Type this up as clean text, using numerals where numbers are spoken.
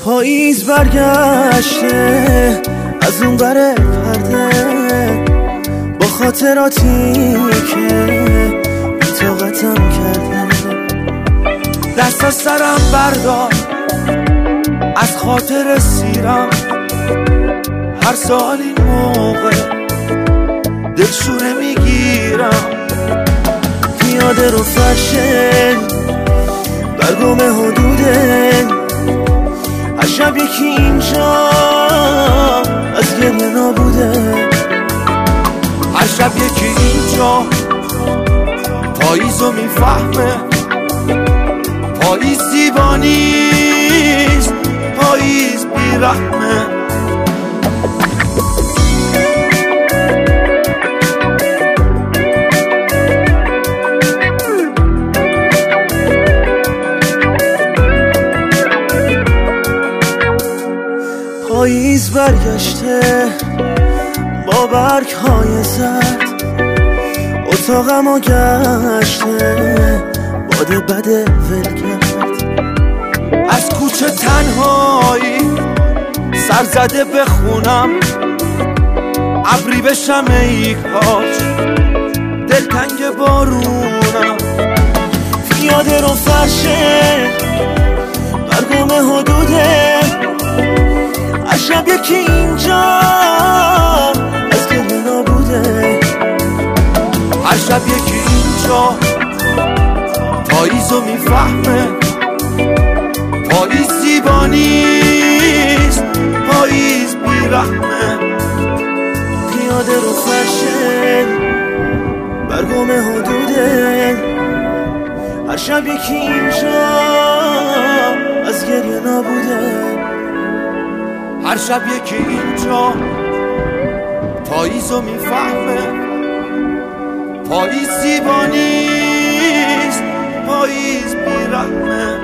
پاییز برگشته از اون بره پرده، با خاطراتی که بی‌طاقتم کرده. دست از سرم بردار، از خاطر سیرم، هر سال این موقع دلشونه میگیرم. پیاده رو فرشه برگم حدوده، هر شب یکی اینجا از گریه نابوده. هر شب یکی اینجا پاییزو میفهمه، پاییز زیبا نیست، پاییز بیرحمه. پاییز برگشته با برگ‌های زرد، اتاقمو گشته باد بده ول کرد. از کوچه تنهایی سر زده بخونم، ابری بشم ای کاج دلتنگ بارونم. پیاده رو فرشه برگم حدوده، هر شب یکی اینجا از گریه نابوده. هر شب یکی اینجا پاییزو میفهمه، پاییز زیبا نیست، پاییز بیرحمه. پیاده رو فرشه برگم حدوده، هر شب یکی اینجا از گریه نابوده. هر شب یکی اینجا پاییزو میفهمه، پاییز زیبا نیست، پاییز بیرحمه.